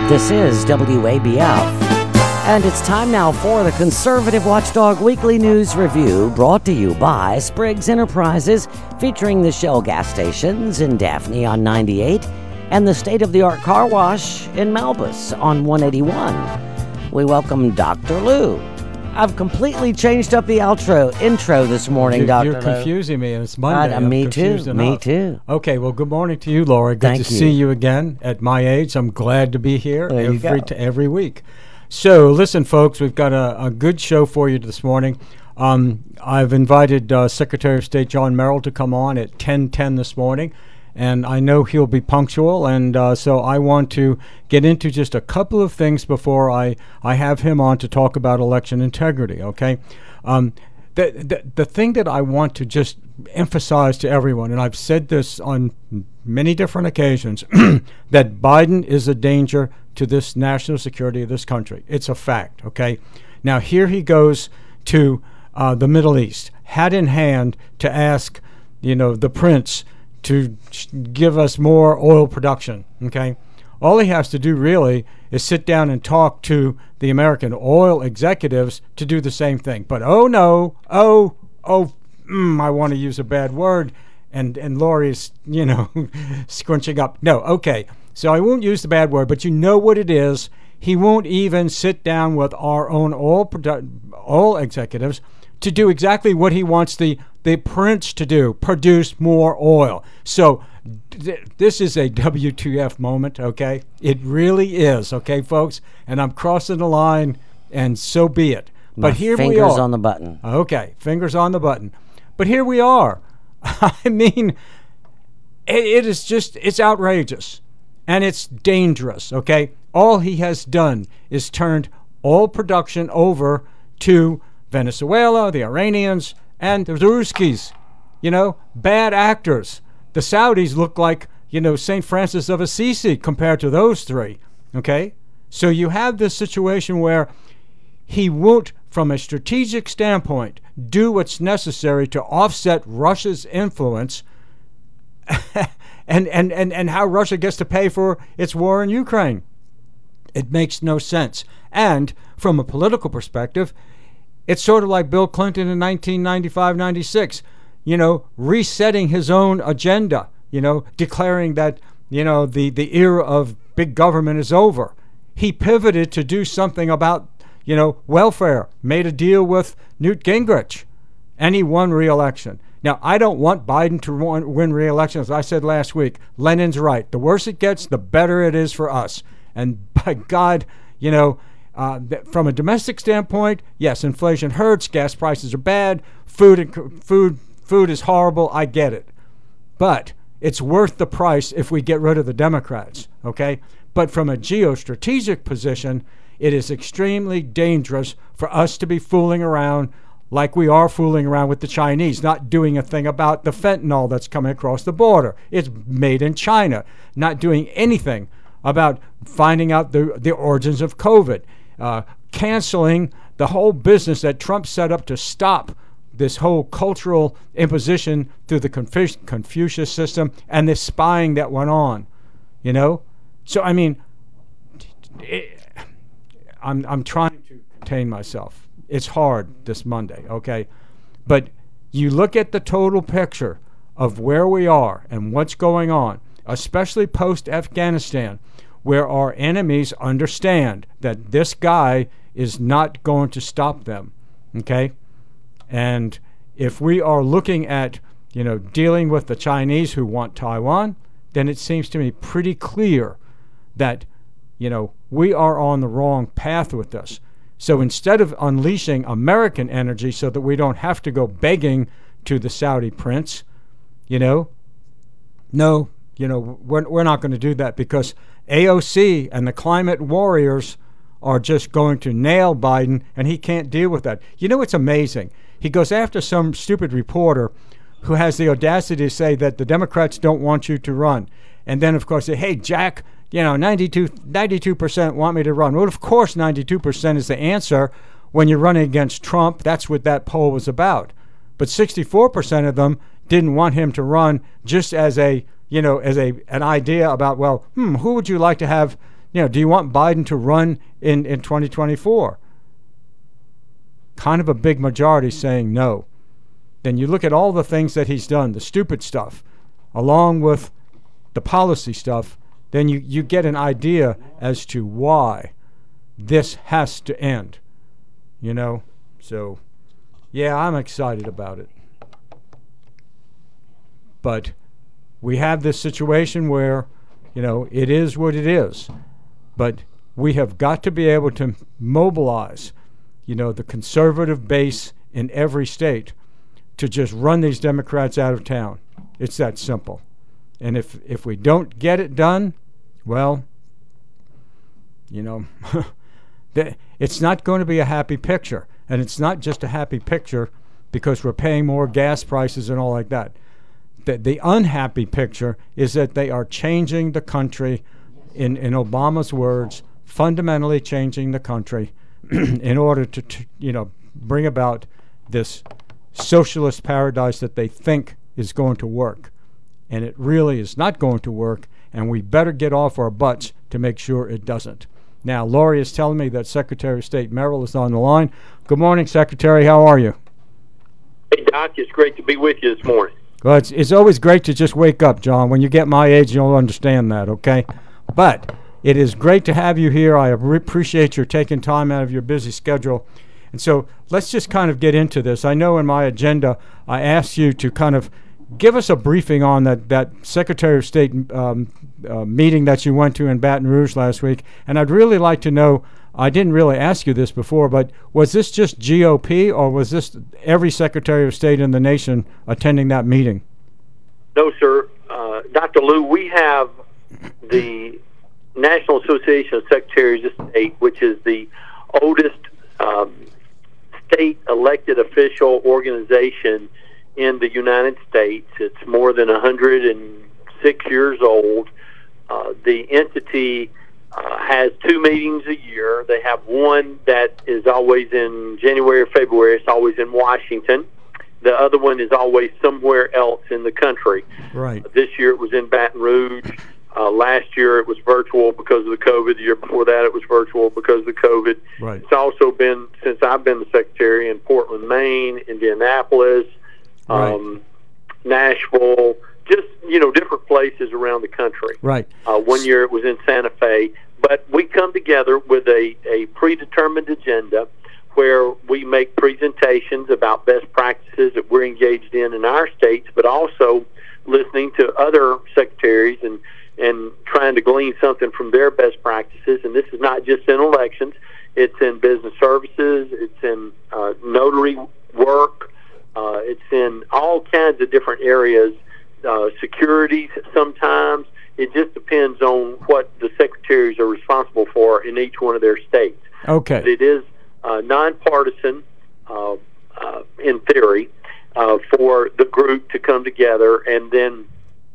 This is WABF. And it's time now for the Conservative Watchdog Weekly News Review, brought to you by Spriggs Enterprises, featuring the Shell gas stations in Daphne on 98 and the state-of-the-art car wash in Malbus on 181. We welcome Dr. Lou. I've completely changed up the intro this morning, Dr. Lou. You're confusing me, and it's Monday. Me too. Okay, well, good morning to you, Laura. Good to see you again. At my age, I'm glad to be here every week. So, listen, folks, we've got a good show for you this morning. I've invited Secretary of State John Merrill to come on at 10:10 this morning, and I know he'll be punctual, and so I want to get into just a couple of things before I have him on to talk about election integrity, okay? The thing that I want to just emphasize to everyone, and I've said this on many different occasions, that Biden is a danger to this national security of this country. It's a fact, okay? Now, here he goes to the Middle East, hat in hand, to ask, the prince to give us more oil production, okay? All he has to do really is sit down and talk to the American oil executives to do the same thing. But I want to use a bad word, and Lori's, scrunching up. No, okay. So I won't use the bad word, but you know what it is. He won't even sit down with our own oil executives to do exactly what he wants the prince to do, produce more oil. So this is a WTF moment, okay? It really is, okay, folks? And I'm crossing the line, and so be it. But here we are. Fingers on the button. Okay, fingers on the button. But here we are. I mean, it's outrageous. And it's dangerous, okay? All he has done is turned oil production over to Venezuela, the Iranians, and the Ruskies, bad actors. The Saudis look like, St. Francis of Assisi compared to those three, okay? So you have this situation where he won't, from a strategic standpoint, do what's necessary to offset Russia's influence and how Russia gets to pay for its war in Ukraine. It makes no sense. And from a political perspective, it's sort of like Bill Clinton in 1995-96, resetting his own agenda, declaring that, the era of big government is over. He pivoted to do something about, welfare, made a deal with Newt Gingrich, and he won re-election. Now, I don't want Biden to win re-election. As I said last week, Lenin's right. The worse it gets, the better it is for us. And by God, from a domestic standpoint, yes, inflation hurts. Gas prices are bad. Food is horrible. I get it. But it's worth the price if we get rid of the Democrats, okay? But from a geostrategic position, it is extremely dangerous for us to be fooling around like we are fooling around with the Chinese, not doing a thing about the fentanyl that's coming across the border. It's made in China. Not doing anything about finding out the origins of COVID. Canceling the whole business that Trump set up to stop this whole cultural imposition through the Confucius system and the spying that went on. So, I mean, I'm trying to contain myself. It's hard this Monday, okay? But you look at the total picture of where we are and what's going on, especially post-Afghanistan, where our enemies understand that this guy is not going to stop them, okay? And if we are looking at, dealing with the Chinese who want Taiwan, then it seems to me pretty clear that, we are on the wrong path with this. So instead of unleashing American energy so that we don't have to go begging to the Saudi prince, we're not going to do that, because AOC and the climate warriors are just going to nail Biden, and he can't deal with that. It's amazing. He goes after some stupid reporter who has the audacity to say that the Democrats don't want you to run. And then, of course, say, hey, Jack, 92% want me to run. Well, of course, 92% is the answer when you're running against Trump. That's what that poll was about. But 64% of them didn't want him to run, just as an idea about, who would you like to have, do you want Biden to run in 2024? Kind of a big majority saying no. Then you look at all the things that he's done, the stupid stuff, along with the policy stuff, then you get an idea as to why this has to end. So, yeah, I'm excited about it. But we have this situation where, it is what it is. But we have got to be able to mobilize, the conservative base in every state to just run these Democrats out of town. It's that simple. And if we don't get it done, well, it's not going to be a happy picture. And it's not just a happy picture because we're paying more gas prices and all like that. The unhappy picture is that they are changing the country, in Obama's words, fundamentally changing the country in order to bring about this socialist paradise that they think is going to work. And it really is not going to work, and we better get off our butts to make sure it doesn't. Now, Lori is telling me that Secretary of State Merrill is on the line. Good morning, Secretary. How are you? Hey, Doc. It's great to be with you this morning. Well, it's always great to just wake up, John. When you get my age, you'll understand that, okay? But it is great to have you here. I appreciate your taking time out of your busy schedule. And so let's just kind of get into this. I know in my agenda I asked you to kind of give us a briefing on that Secretary of State meeting that you went to in Baton Rouge last week. And I'd really like to know, I didn't really ask you this before, but was this just GOP or was this every Secretary of State in the nation attending that meeting? No, sir. Dr. Lou, we have the National Association of Secretaries of State, which is the oldest state elected official organization in the United States. It's more than 106 years old. The entity has 2 meetings a year. They have one that is always in January or February. It's always in Washington. The other one is always somewhere else in the country. Right. This year it was in Baton Rouge. Last year it was virtual because of the COVID. The year before that it was virtual because of the COVID. Right. It's also been, since I've been the secretary, in Portland, Maine, Indianapolis, right. Nashville, just, different places around the country. Right. 1 year it was in Santa Fe. But we come together with a predetermined agenda where we make presentations about best practices that we're engaged in our states, but also listening to other secretaries and trying to glean something from their best practices. And this is not just in elections. It's in business services. It's in notary work. It's in all kinds of different areas, securities sometimes. It just depends on what the secretaries are responsible for in each one of their states. Okay. But it is nonpartisan in theory for the group to come together, and then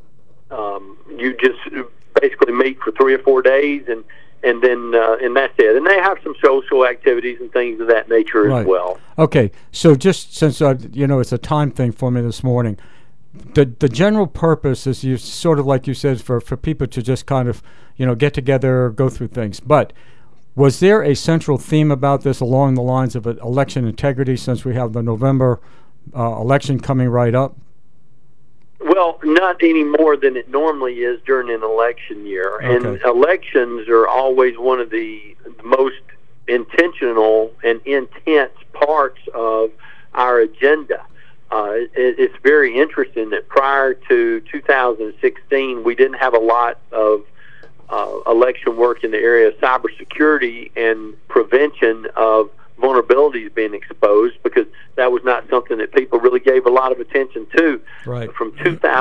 you just basically meet for 3 or 4 days, and that's it. And they have some social activities and things of that nature right. as well. Okay, so just since it's a time thing for me this morning, the general purpose is sort of like you said for people to just kind of get together, go through things. But was there a central theme about this along the lines of election integrity, since we have the November election coming right up? Well, not any more than it normally is during an election year. Okay. And elections are always one of the most intentional and intense parts of our agenda. It's very interesting that prior to 2016, we didn't have a lot of election work in the area of cybersecurity and prevention of vulnerabilities being exposed, because that was not something that people really gave a lot of attention to. Right. From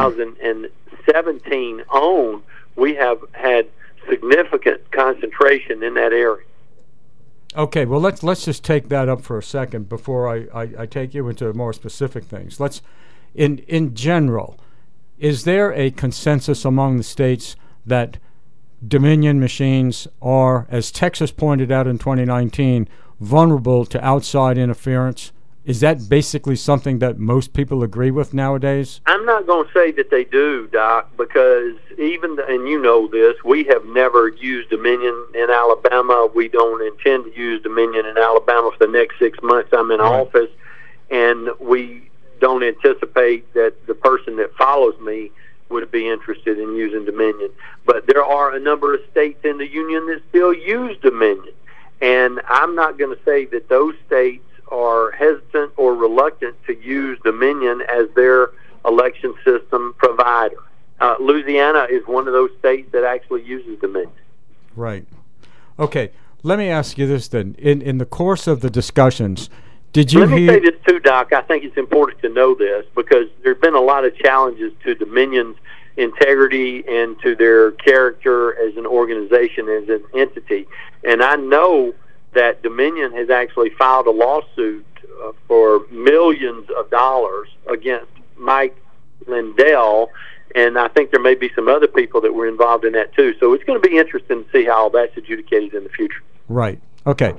2017 on, we have had significant concentration in that area. Okay, well, let's just take that up for a second before I take you into more specific things. In general, is there a consensus among the states that Dominion machines are, as Texas pointed out in 2019, vulnerable to outside interference? Is that basically something that most people agree with nowadays? I'm not going to say that they do, Doc, because and you know this, we have never used Dominion in Alabama. We don't intend to use Dominion in Alabama for the next 6 months I'm in office, and we don't anticipate that the person that follows me would be interested in using Dominion. But there are a number of states in the union that still use Dominion, and I'm not going to say that those states are hesitant or reluctant to use Dominion as their election system provider. Louisiana is one of those states that actually uses Dominion. Right. Okay. Let me ask you this then. In the course of the discussions, did you Let me say this too, Doc. I think it's important to know this because there have been a lot of challenges to Dominion's integrity and to their character as an organization, as an entity. And I know that Dominion has actually filed a lawsuit for millions of dollars against Mike Lindell, and I think there may be some other people that were involved in that too. So it's going to be interesting to see how all that's adjudicated in the future. Right. Okay.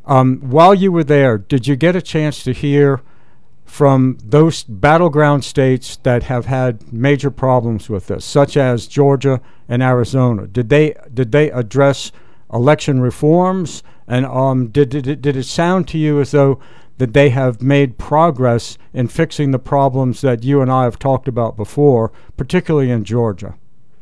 While you were there, did you get a chance to hear from those battleground states that have had major problems with this, such as Georgia and Arizona? Did they address election reforms? And did it sound to you as though that they have made progress in fixing the problems that you and I have talked about before, particularly in Georgia?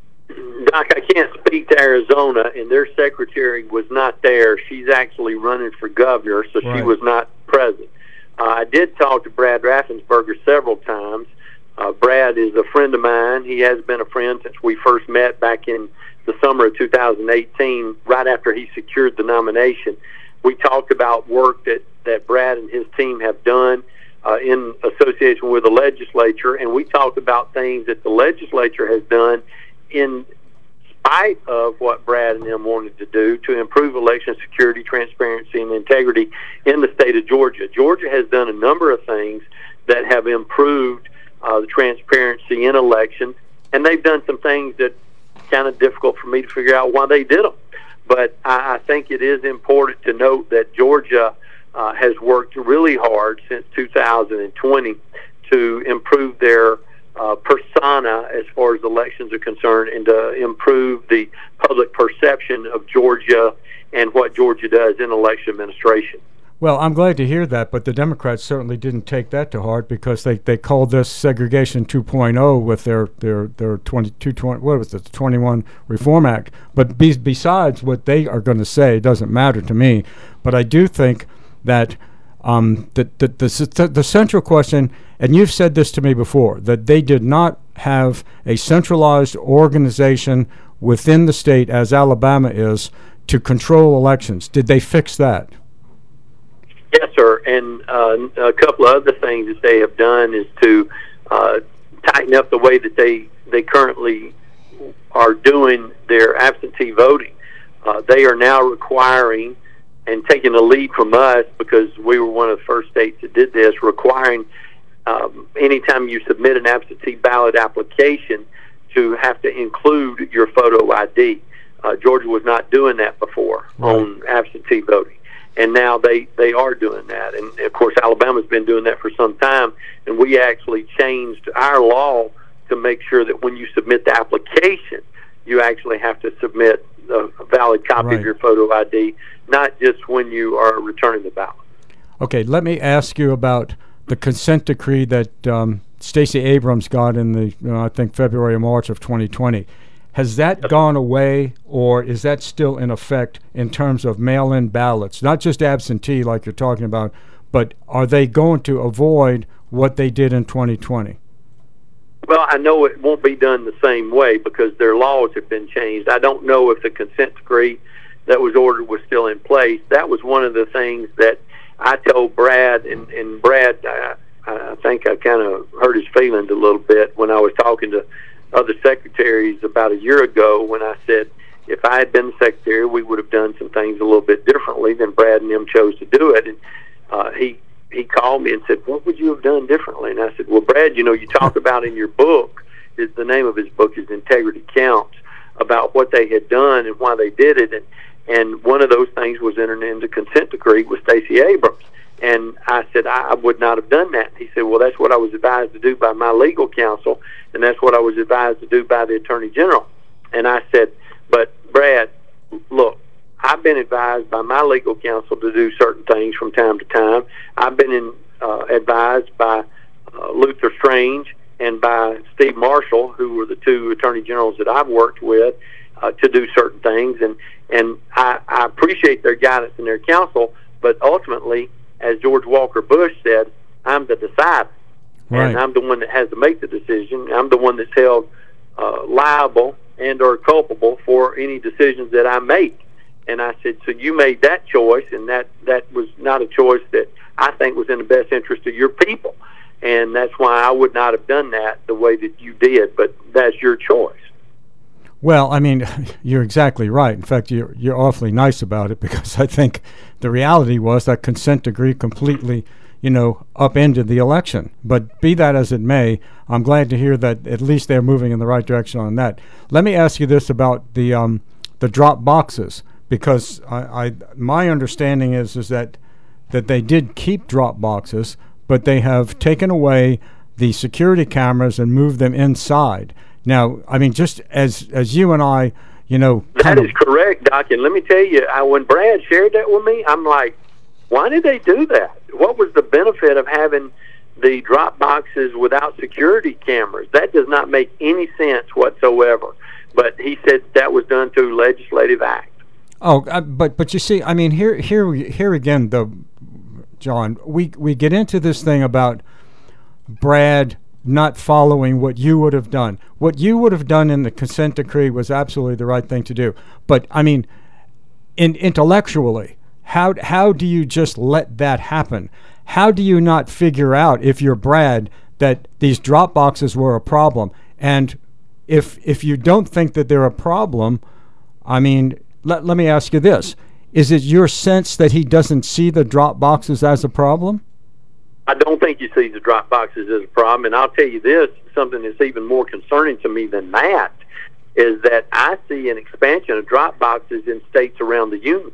Doc, I can't speak to Arizona, and their secretary was not there. She's actually running for governor, so she was not present. I did talk to Brad Raffensperger several times. Brad is a friend of mine. He has been a friend since we first met back in the summer of 2018, right after he secured the nomination. We talked about work that Brad and his team have done in association with the legislature, and we talked about things that the legislature has done in spite of what Brad and them wanted to do to improve election security, transparency, and integrity in the state of Georgia. Georgia has done a number of things that have improved the transparency in elections, and they've done some things that kind of difficult for me to figure out why they did them. But I think it is important to note that Georgia has worked really hard since 2020 to improve their persona as far as elections are concerned and to improve the public perception of Georgia and what Georgia does in election administration. Well, I'm glad to hear that, but the Democrats certainly didn't take that to heart because they called this segregation 2.0 with their 21 Reform Act. But besides what they are going to say, it doesn't matter to me. But I do think that the central question, and you've said this to me before, that they did not have a centralized organization within the state, as Alabama is, to control elections. Did they fix that? Yes, sir. And a couple of other things that they have done is to tighten up the way that they currently are doing their absentee voting. They are now requiring and taking the lead from us, because we were one of the first states that did this, requiring anytime you submit an absentee ballot application to have to include your photo ID. Georgia was not doing that before on absentee voting. And now they are doing that. And, of course, Alabama's been doing that for some time. And we actually changed our law to make sure that when you submit the application, you actually have to submit a valid copy of your photo ID, not just when you are returning the ballot. Okay, let me ask you about the consent decree that Stacey Abrams got in the, I think, February or March of 2020. Has that gone away, or is that still in effect in terms of mail-in ballots? Not just absentee like you're talking about, but are they going to avoid what they did in 2020? Well, I know it won't be done the same way because their laws have been changed. I don't know if the consent decree that was ordered was still in place. That was one of the things that I told Brad, and Brad, I think I kind of hurt his feelings a little bit when I was talking to other secretaries about a year ago when I said if I had been the secretary, we would have done some things a little bit differently than Brad and them chose to do it. And he called me and said, what would you have done differently? And I said, well, Brad, you talk about in your book, the name of his book is Integrity Counts, about what they had done and why they did it. And one of those things was entering into consent decree with Stacey Abrams. And I said, I would not have done that. He said, well, that's what I was advised to do by my legal counsel, and that's what I was advised to do by the Attorney General. And I said, but Brad, look, I've been advised by my legal counsel to do certain things from time to time. I've been advised by Luther Strange and by Steve Marshall, who were the two attorney generals that I've worked with, to do certain things. And I appreciate their guidance and their counsel, but ultimately, as George Walker Bush said, I'm the decider. Right. And I'm the one that has to make the decision. I'm the one that's held liable and or culpable for any decisions that I make. And I said, so you made that choice, and that was not a choice that I think was in the best interest of your people. And that's why I would not have done that the way that you did, but that's your choice. Well, I mean, you're exactly right. In fact, you're awfully nice about it, because I think the reality was that consent decree completely, upended the election. But be that as it may, I'm glad to hear that at least they're moving in the right direction on that. Let me ask you this about the drop boxes, because my understanding is that they did keep drop boxes, but they have taken away the security cameras and moved them inside. Now, I mean, just as you and I, that is correct, Doc. And let me tell you, when Brad shared that with me, I'm like, why did they do that? What was the benefit of having the drop boxes without security cameras? That does not make any sense whatsoever. But he said that was done through legislative act. Oh, but you see, I mean, here again, though, John, we get into this thing about Brad not following what you would have done. What you would have done in the consent decree was absolutely the right thing to do. But I mean, intellectually, how do you just let that happen? How do you not figure out, if you're Brad, that these drop boxes were a problem? And if you don't think that they're a problem, I mean, let me ask you this. Is it your sense that he doesn't see the drop boxes as a problem? I don't think he sees the drop boxes as a problem. And I'll tell you this, something that's even more concerning to me than that is that I see an expansion of drop boxes in states around the union.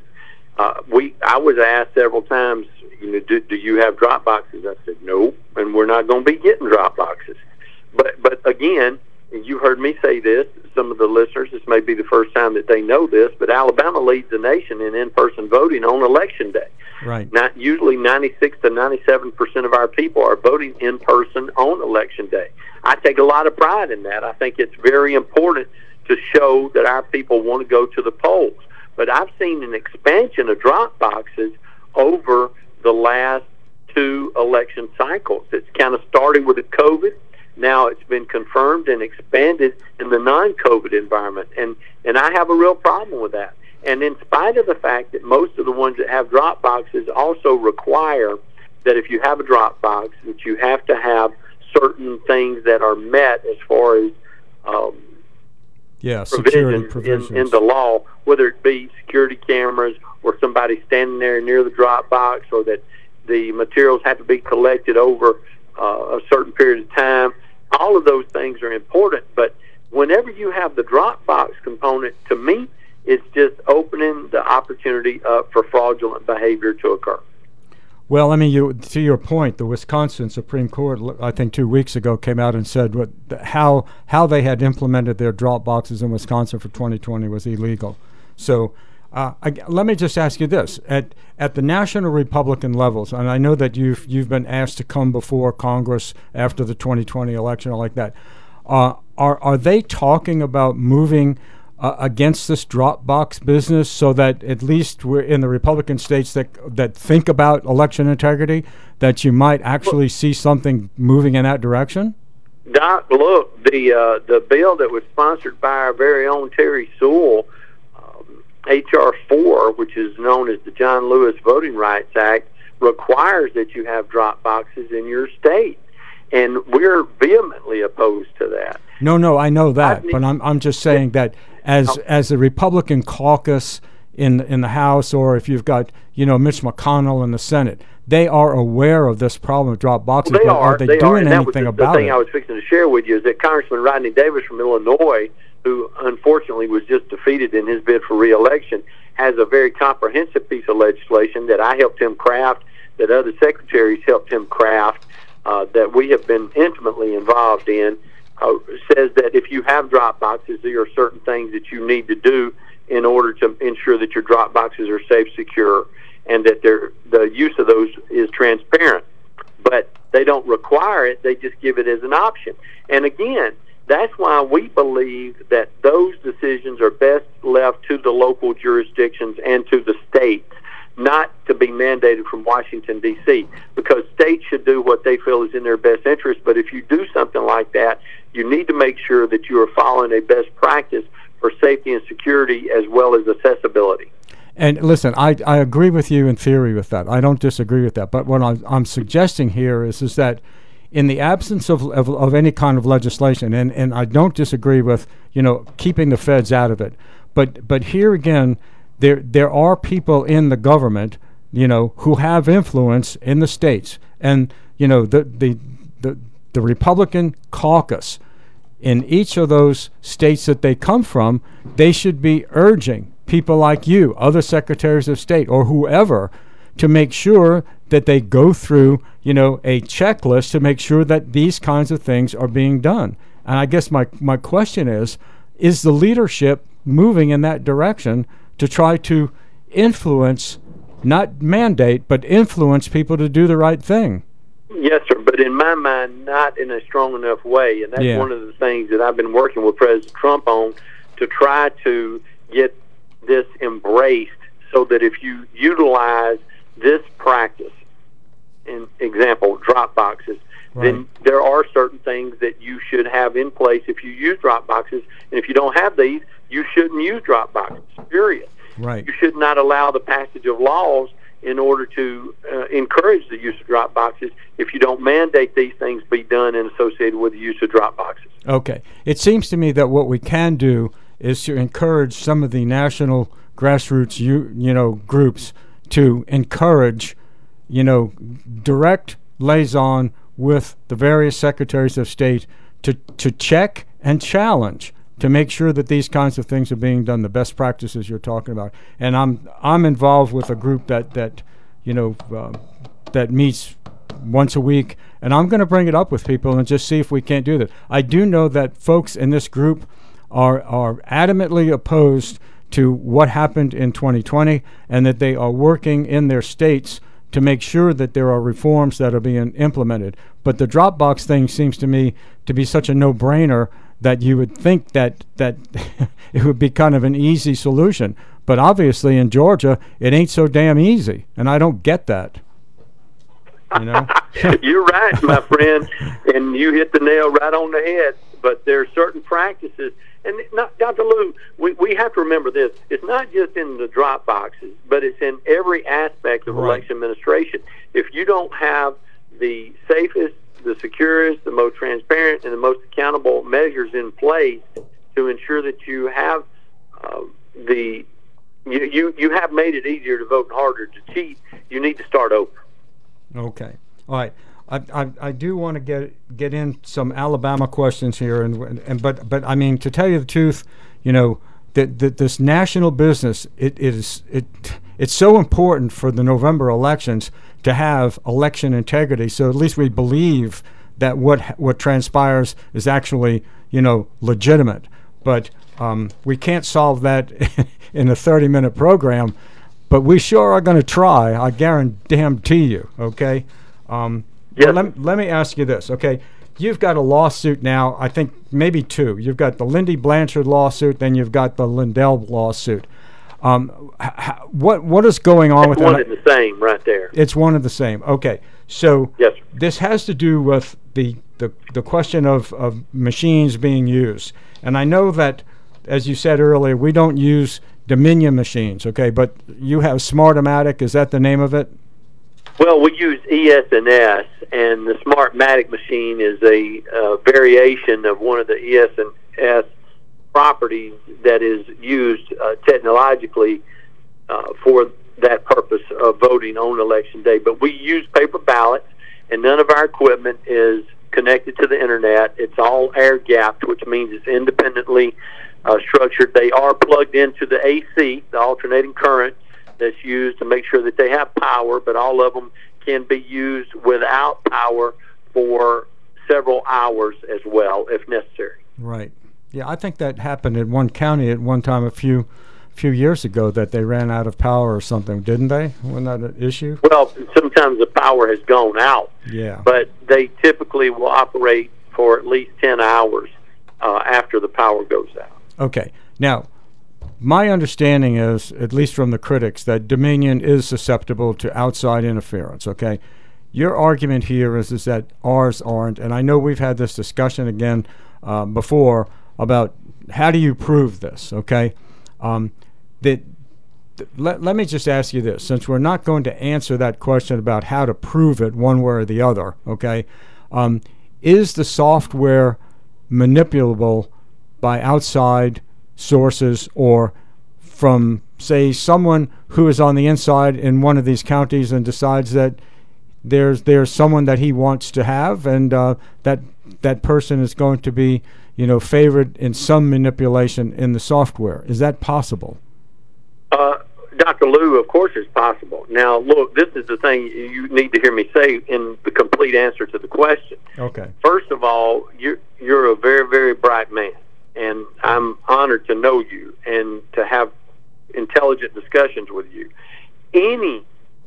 I was asked several times, do you have drop boxes? I said, no, and we're not going to be getting drop boxes. But again, you heard me say this, some of the listeners, this may be the first time that they know this, but Alabama leads the nation in in-person voting on Election Day. Right. Usually 96 to 97% of our people are voting in person on Election Day. I take a lot of pride in that. I think it's very important to show that our people want to go to the polls. But I've seen an expansion of drop boxes over the last two election cycles. It's kind of started with the COVID. Now it's been confirmed and expanded in the non-COVID environment. And I have a real problem with that. And in spite of the fact that most of the ones that have drop boxes also require that if you have a drop box, that you have to have certain things that are met as far as provisions in the law, whether it be security cameras or somebody standing there near the drop box, or that the materials have to be collected over a certain period of time. All of those things are important, but whenever you have the drop box component, to me, it's just opening the opportunity up for fraudulent behavior to occur. Well, I mean, to your point, the Wisconsin Supreme Court, I think 2 weeks ago, came out and said how they had implemented their drop boxes in Wisconsin for 2020 was illegal. So let me just ask you this: at the national Republican levels, and I know that you've been asked to come before Congress after the 2020 election or like that, are they talking about moving against this drop box business, so that at least we're in the Republican states that think about election integrity, that you might actually see something moving in that direction? Doc, look, the bill that was sponsored by our very own Terry Sewell, H.R. 4, which is known as the John Lewis Voting Rights Act, requires that you have drop boxes in your state, and we're vehemently opposed to that. No, I know that, but I'm just saying that as the Republican caucus in the House, or if you've got Mitch McConnell in the Senate, they are aware of this problem of drop boxes. Well, are they doing anything about it? The thing I was fixing to share with you is that Congressman Rodney Davis from Illinois, who unfortunately was just defeated in his bid for re-election, has a very comprehensive piece of legislation that I helped him craft that other secretaries helped him craft, that we have been intimately involved in, says that if you have drop boxes, there are certain things that you need to do in order to ensure that your drop boxes are safe, secure, and that the use of those is transparent. But they don't require it, they just give it as an option. And again, that's why we believe that those decisions are best left to the local jurisdictions and to the states, not to be mandated from Washington, D.C., because states should do what they feel is in their best interest. But if you do something like that, you need to make sure that you are following a best practice for safety and security as well as accessibility. And listen, I agree with you in theory with that. I don't disagree with that. But what I'm suggesting here is that in the absence of any kind of legislation, and I don't disagree with, keeping the feds out of it, but here again, there are people in the government, who have influence in the states, and the Republican caucus in each of those states that they come from, they should be urging people like you, other secretaries of state, or whoever, to make sure that they go through, a checklist to make sure that these kinds of things are being done. And I guess my question is the leadership moving in that direction to try to influence, not mandate, but influence people to do the right thing? Yes, sir, but in my mind, not in a strong enough way. And that's one of the things that I've been working with President Trump on, to try to get this embraced so that if you utilize this practice, in example, drop boxes, then there are certain things that you should have in place if you use drop boxes. And if you don't have these, you shouldn't use drop boxes, period. Right. You should not allow the passage of laws in order to encourage the use of drop boxes if you don't mandate these things be done and associated with the use of drop boxes. Okay. It seems to me that what we can do is to encourage some of the national grassroots groups to encourage direct liaison with the various secretaries of state to check and challenge, to make sure that these kinds of things are being done, the best practices you're talking about. And I'm involved with a group that meets once a week, and I'm going to bring it up with people and just see if we can't do that. I do know that folks in this group are adamantly opposed to what happened in 2020, and that they are working in their states to make sure that there are reforms that are being implemented. But the Dropbox thing seems to me to be such a no-brainer that you would think that it would be kind of an easy solution. But obviously in Georgia, it ain't so damn easy, and I don't get that. You're right, my friend, and you hit the nail right on the head. But there are certain practices, and Dr. Lou, we have to remember this. It's not just in the drop boxes, but it's in every aspect of election administration. If you don't have the safest, the securest, the most transparent, and the most accountable measures in place to ensure that you have you have made it easier to vote and harder to cheat, you need to start over. Okay. All right. I do want to get in some Alabama questions here, but I mean, to tell you the truth, that this national business, it's so important for the November elections to have election integrity, so at least we believe that what transpires is actually legitimate. But we can't solve that in a 30-minute program, but we sure are going to try. I guarantee you. Okay. Yes. Let me ask you this, okay? You've got a lawsuit now, I think maybe two. You've got the Lindy Blanchard lawsuit, then you've got the Lindell lawsuit. What is going on with that? It's one and the same right there. It's one and the same. Okay. So yes, this has to do with the question of machines being used. And I know that, as you said earlier, we don't use Dominion machines, okay? But you have Smartmatic, is that the name of it? Well, we use ES&S, and the Smartmatic machine is a variation of one of the ES&S properties that is used technologically for that purpose of voting on Election Day. But we use paper ballots, and none of our equipment is connected to the Internet. It's all air-gapped, which means it's independently structured. They are plugged into the AC, the alternating current, that's used to make sure that they have power, but all of them can be used without power for several hours as well, if necessary. Right. Yeah, I think that happened in one county at one time a few years ago, that they ran out of power or something, didn't they? Wasn't that an issue? Well, sometimes the power has gone out. Yeah. But they typically will operate for at least 10 hours after the power goes out. Okay. Now, my understanding is, at least from the critics, that Dominion is susceptible to outside interference, okay? Your argument here is that ours aren't, and I know we've had this discussion again before about how do you prove this, okay? Let me just ask you this, since we're not going to answer that question about how to prove it one way or the other, okay? Is the software manipulable by outside sources, or from, say, someone who is on the inside in one of these counties and decides that there's someone that he wants to have, and that person is going to be, favored in some manipulation in the software? Is that possible? Dr. Lou, of course it's possible. Now, look, this is the thing you need to hear me say in the complete answer to the question. Okay. First of all, you're a very, very bright man, and I'm honored to know you and to have intelligent discussions with you. Any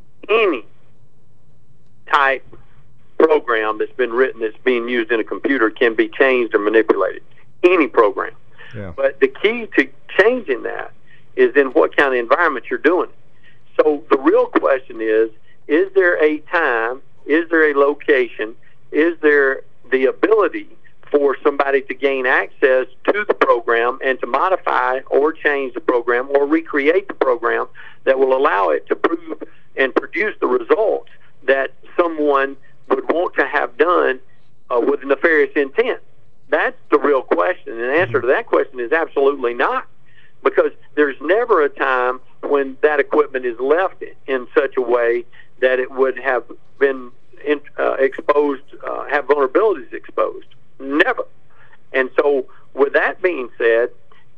type program that's been written that's being used in a computer can be changed or manipulated. Any program. Yeah. But the key to changing that is in what kind of environment you're doing it. So the real question is there a time, is there a location, is there the ability for somebody to gain access to the program and to modify or change the program or recreate the program that will allow it to prove and produce the results that someone would want to have done with nefarious intent? That's the real question. And the answer to that question is absolutely not, because there's never a time when that equipment is left in such a way that it would have been exposed, have vulnerabilities exposed. Never. And so with that being said,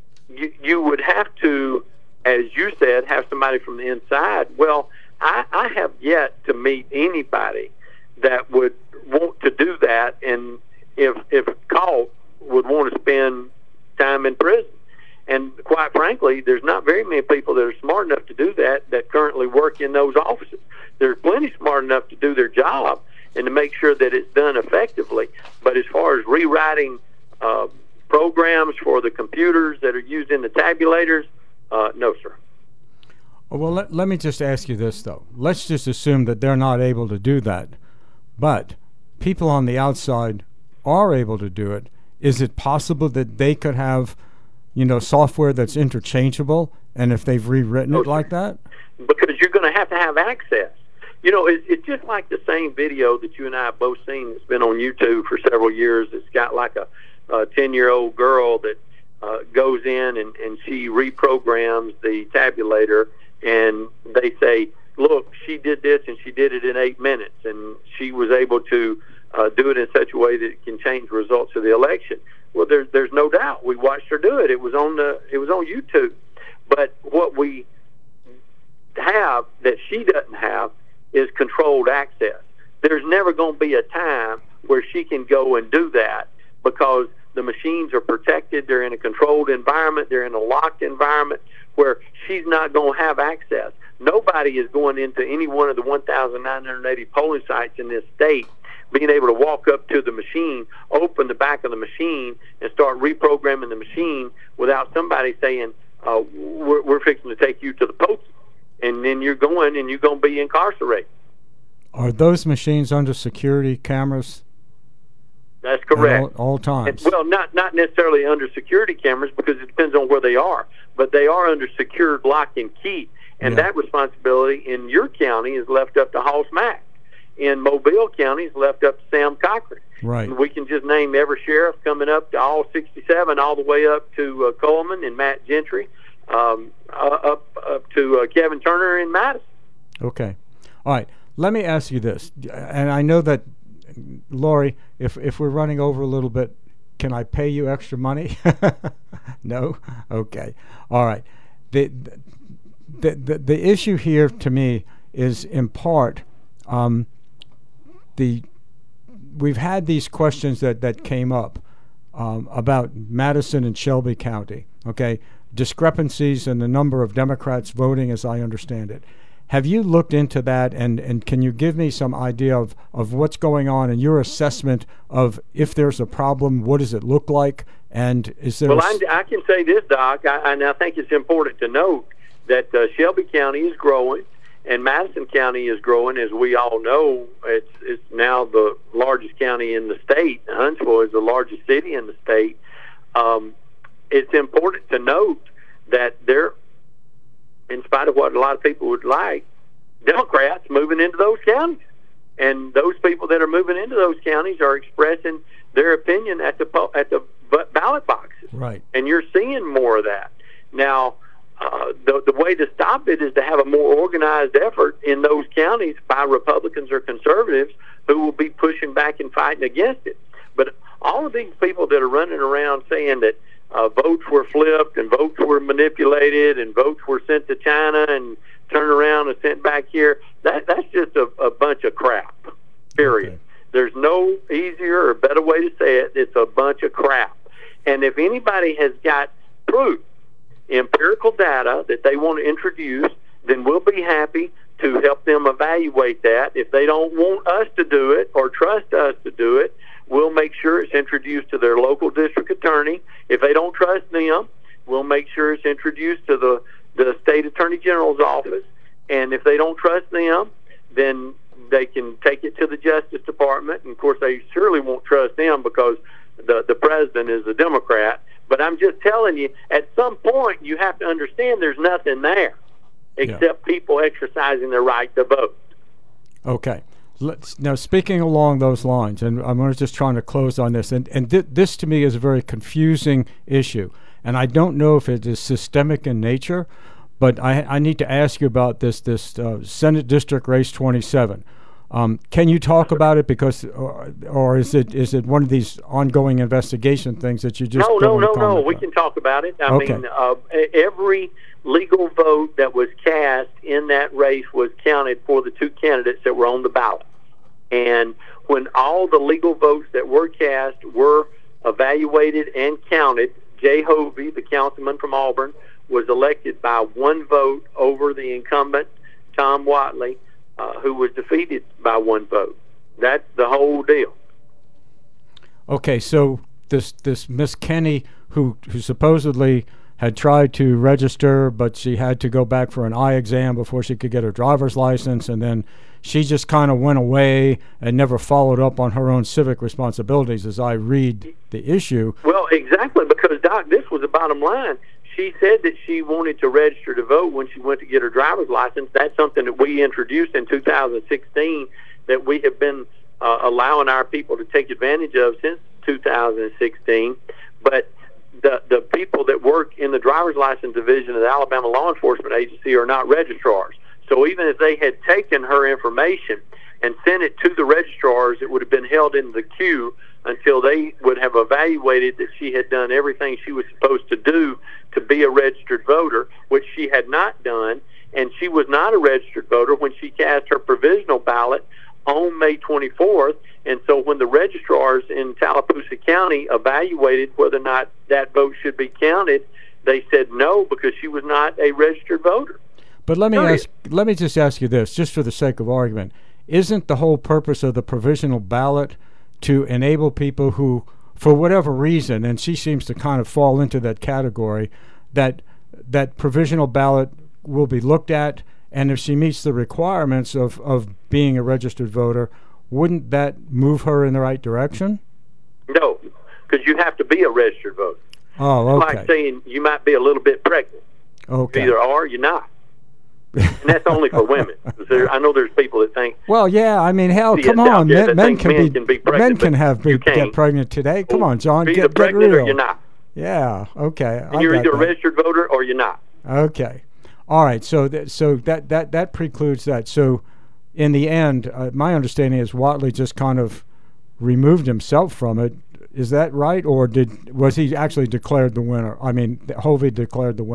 you would have to, as you said, have somebody from the inside. Well, I have yet to meet anybody that would want to do that, and if caught, would want to spend time in prison. And quite frankly, there's not very many people that are smart enough to do that currently work in those offices. There's plenty smart enough to do their job and to make sure that it's done effectively. But as far as rewriting programs for the computers that are used in the tabulators, no, sir. Well, let me just ask you this, though. Let's just assume that they're not able to do that, but people on the outside are able to do it. Is it possible that they could have, software that's interchangeable, and if they've rewritten it like that? Because you're going to have access. It's just like the same video that you and I have both seen that's been on YouTube for several years. It's got like a 10-year-old girl that goes in and she reprograms the tabulator, and they say, look, she did this and she did it in 8 minutes, and she was able to do it in such a way that it can change the results of the election. Well, there's no doubt. We watched her do it. It was on YouTube. But what we have that she doesn't have is controlled access. There's never going to be a time where she can go and do that, because the machines are protected. They're in a controlled environment. They're in a locked environment where she's not going to have access. Nobody is going into any one of the 1,980 polling sites in this state being able to walk up to the machine, open the back of the machine, and start reprogramming the machine without somebody saying, we're fixing to take you to the post, and then you're going to be incarcerated. Are those machines under security cameras? That's correct. At all times? Well, not necessarily under security cameras, because it depends on where they are, but they are under secured lock and key, and that responsibility in your county is left up to Hoss Mack. In Mobile County is left up to Sam Cochran. Right. And we can just name every sheriff coming up to all 67, all the way up to Coleman and Matt Gentry, up to Kevin Turner in Madison. Okay. All right. Let me ask you this, and I know that, Lori, if we're running over a little bit, can I pay you extra money? No? Okay. All right. The issue here to me is, in part, we've had these questions that came up about Madison and Shelby County. Okay, discrepancies in the number of Democrats voting, as I understand it. Have you looked into that, and can you give me some idea of what's going on and your assessment of if there's a problem, what does it look like, and is there... Well, I can say this, Doc, and I think it's important to note that Shelby County is growing and Madison County is growing. As we all know, it's now the largest county in the state. Huntsville is the largest city in the state. It's important to note that there, in spite of what a lot of people would like, Democrats moving into those counties. And those people that are moving into those counties are expressing their opinion at the ballot boxes. Right. And you're seeing more of that. Now, the way to stop it is to have a more organized effort in those counties by Republicans or conservatives who will be pushing back and fighting against it. But all of these people that are running around saying that votes were flipped and votes were manipulated and votes were sent to China and turned around and sent back here, that's just a bunch of crap, period. Okay. There's no easier or better way to say it. It's a bunch of crap. And if anybody has got proof, empirical data that they want to introduce, then we'll be happy to help them evaluate that. If they don't want us to do it or trust us to do it, we'll make sure it's introduced to their local district attorney. If they don't trust them, we'll make sure it's introduced to the state attorney general's office. And if they don't trust them, then they can take it to the Justice Department. And, of course, they surely won't trust them because the president is a Democrat. But I'm just telling you, at some point, you have to understand there's nothing there except people exercising their right to vote. Okay. Now, speaking along those lines, and I'm just trying to close on this, and this to me is a very confusing issue, and I don't know if it is systemic in nature, but I need to ask you about this Senate District Race 27. Can you talk about it, because, or is it one of these ongoing investigation things that you just No. We can talk about it. I mean, every legal vote that was cast in that race was counted for the two candidates that were on the ballot. And when all the legal votes that were cast were evaluated and counted, Jay Hovey, the councilman from Auburn, was elected by one vote over the incumbent, Tom Whatley, who was defeated by one vote. That's the whole deal. Okay, so this Miss Kenny, who supposedly had tried to register, but she had to go back for an eye exam before she could get her driver's license, and then she just kind of went away and never followed up on her own civic responsibilities, as I read the issue. Well, exactly, because, Doc, this was the bottom line. She said that she wanted to register to vote when she went to get her driver's license. That's something that we introduced in 2016 that we have been allowing our people to take advantage of since 2016. But the people that work in the driver's license division of the Alabama Law Enforcement Agency are not registrars. So even if they had taken her information and sent it to the registrars, it would have been held in the queue until they would have evaluated that she had done everything she was supposed to do to be a registered voter, which she had not done. And she was not a registered voter when she cast her provisional ballot on May 24th. And so when the registrars in Tallapoosa County evaluated whether or not that vote should be counted, they said no, because she was not a registered voter. But let me just ask you this, just for the sake of argument. Isn't the whole purpose of the provisional ballot to enable people who, for whatever reason, and she seems to kind of fall into that category, that provisional ballot will be looked at, and if she meets the requirements of being a registered voter, wouldn't that move her in the right direction? No, because you have to be a registered voter. Oh, okay. It's like saying you might be a little bit pregnant. Okay. You either are or you're not. And that's only for women. I know there's people that think. Well, yeah, I mean, hell, come on, men can be pregnant. Men can get pregnant today. Come on, John, you're either pregnant real. Or you're not. Yeah, okay. And you're either a registered voter or you're not. Okay, all right. So that precludes that. So, in the end, my understanding is Whatley just kind of removed himself from it. Is that right, or was he actually declared the winner? I mean, Hovey declared the winner.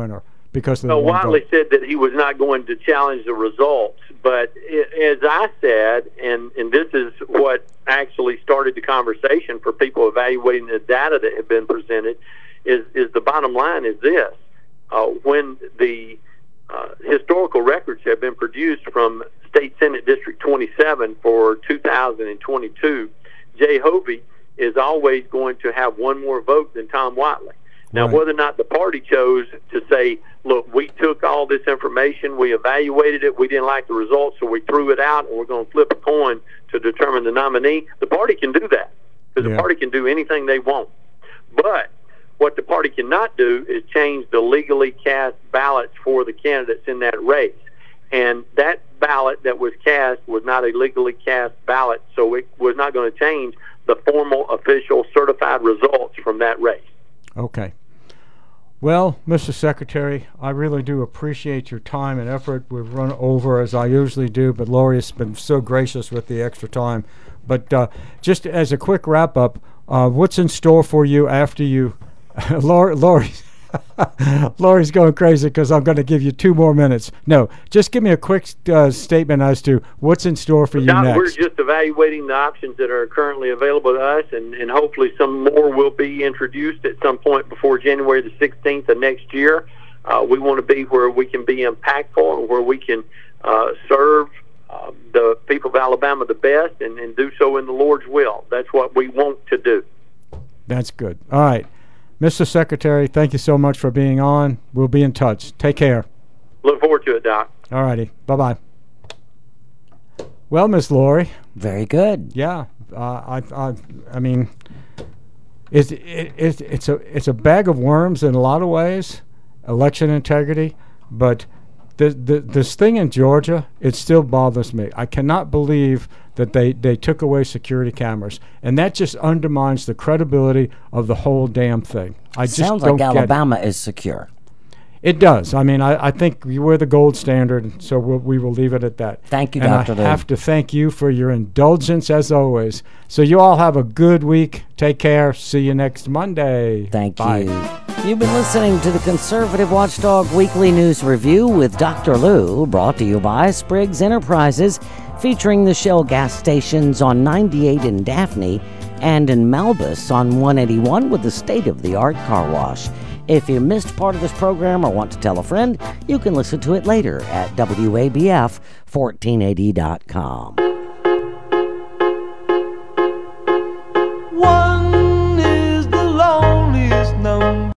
because of No, the one Whatley vote. said that he was not going to challenge the results, but as I said, and this is what actually started the conversation for people evaluating the data that had been presented, is the bottom line is this. When the historical records have been produced from State Senate District 27 for 2022, Jay Hovey is always going to have one more vote than Tom Whatley. Now, Right. whether or not the party chose to say, look, we took all this information, we evaluated it, we didn't like the results, so we threw it out, and we're going to flip a coin to determine the nominee, the party can do that, because Yeah. the party can do anything they want. But what the party cannot do is change the legally cast ballots for the candidates in that race. And that ballot that was cast was not a legally cast ballot, so it was not going to change the formal, official, certified results from that race. Okay. Well, Mr. Secretary, I really do appreciate your time and effort. We've run over as I usually do, but Lori has been so gracious with the extra time. But just as a quick wrap-up, what's in store for you after you... Lori's going crazy because I'm going to give you 2 more minutes. No, just give me a quick statement as to what's in store for you next. We're just evaluating the options that are currently available to us, and hopefully some more will be introduced at some point before January the 16th of next year. We want to be where we can be impactful and where we can serve the people of Alabama the best and do so in the Lord's will. That's what we want to do. That's good. All right. Mr. Secretary, thank you so much for being on. We'll be in touch. Take care. Look forward to it, Doc. All righty. Bye-bye. Well, Miss Lori. Very good. Yeah. I mean, it's a bag of worms in a lot of ways, election integrity, but this thing in Georgia, it still bothers me. I cannot believe that they took away security cameras, and that just undermines the credibility of the whole damn thing. I just Sounds don't like get Alabama is secure. It does. I mean, I think we're the gold standard, so we will leave it at that. Thank you, and Dr. I Lou. have to thank you for your indulgence as always. So you all have a good week. Take care. See you next Monday. Thank Bye. you. You've been listening to the Conservative Watchdog Weekly News Review with Dr. Lou, brought to you by Spriggs Enterprises, featuring the Shell gas stations on 98 in Daphne and in Malbus on 181 with the state-of-the-art car wash. If you missed part of this program or want to tell a friend, you can listen to it later at WABF1480.com.